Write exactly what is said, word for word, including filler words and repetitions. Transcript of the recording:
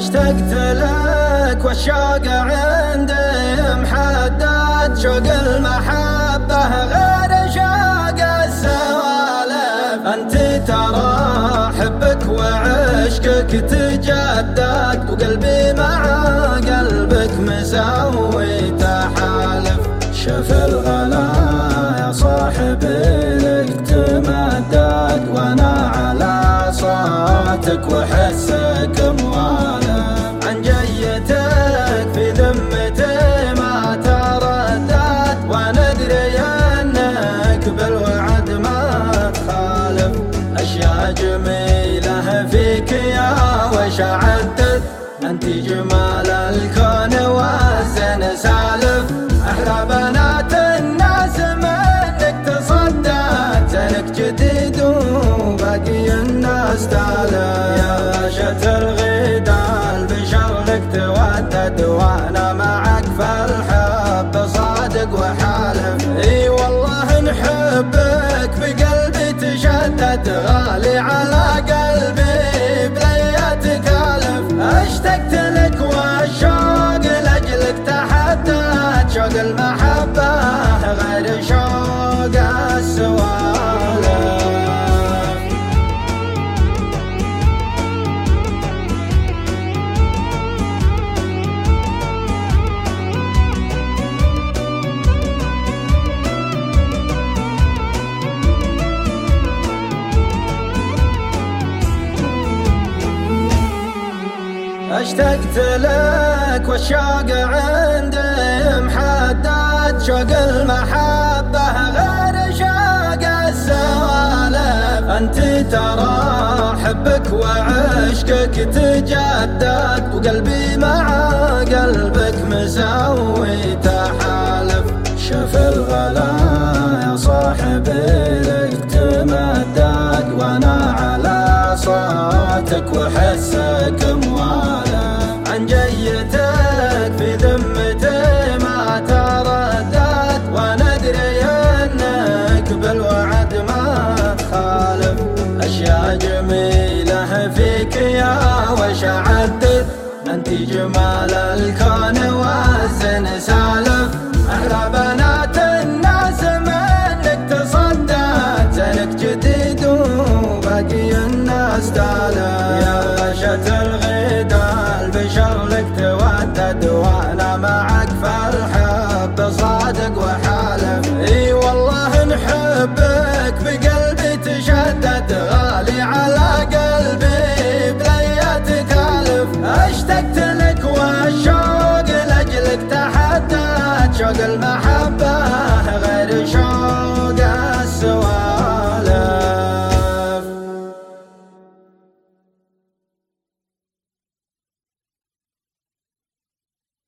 اشتقت لك والشوق عندي محدد، شوق المحبة غير شوق السوالف. انت ترى حبك وعشقك تجدد، وقلبي مع قلبك مسوي تحالف. شف الغلا يا صاحبي لك تمدد، وانا على صوتك وحسك موالف. عن جيتك في ذمتي ما تردد، وانا ادري انك بالوعد ما تخالف. اشياء جميلة فيك يا وش اعدد، انت جمال الكون والزين سالف. احلى بنات الناس منك تصدت، زينك جديد وباقي الناس تالف. يا باشا الغدا البشر لك تودد، وانا معك في الحب صادق وحالف. اي والله نحبك بقلبي تشدد، غالي على قلبي بلا تكالف. اشتقت لك والشوق لاجلك تحدد، شوق المحبة غير شوق السوالف. اشتقت لك والشوق عندي محدد، شوق المحبة غير شوق السوالف. انت ترى حبك وعشقك تجدد، وقلبي مع قلبك مسوي تحالف. شف الغلا يا صاحبي لك تمدد، وانا على صوتك وحسك موالف. عن جيتك في ذمتي ما تردد، وانا ادري انك بالوعد ما تخالف. اشياء جميلة فيك يا وش اعدد، انت جمال الكون والزين سالف. احلى بنات الناس منك تصدت، زينك جديد وباقي الناس تالف. يا باشا الغدا البشر لك تودد، وانا معك